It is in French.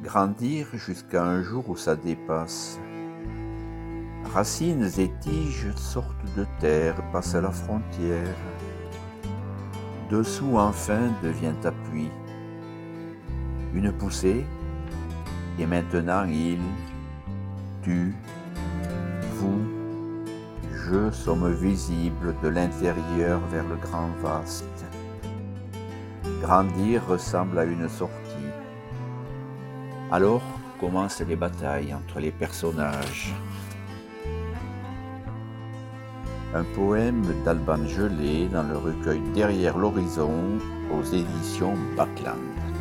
Grandir jusqu'à un jour où ça dépasse. Racines et tiges sortent de terre, passent à la frontière. Dessous enfin devient appui. Une poussée, et maintenant il, tu, vous, je sommes visibles de l'intérieur vers le grand vaste. Grandir ressemble à une sortie. Alors commencent les batailles entre les personnages. Un poème d'Alban Gelé dans le recueil Derrière l'horizon aux éditions Backland.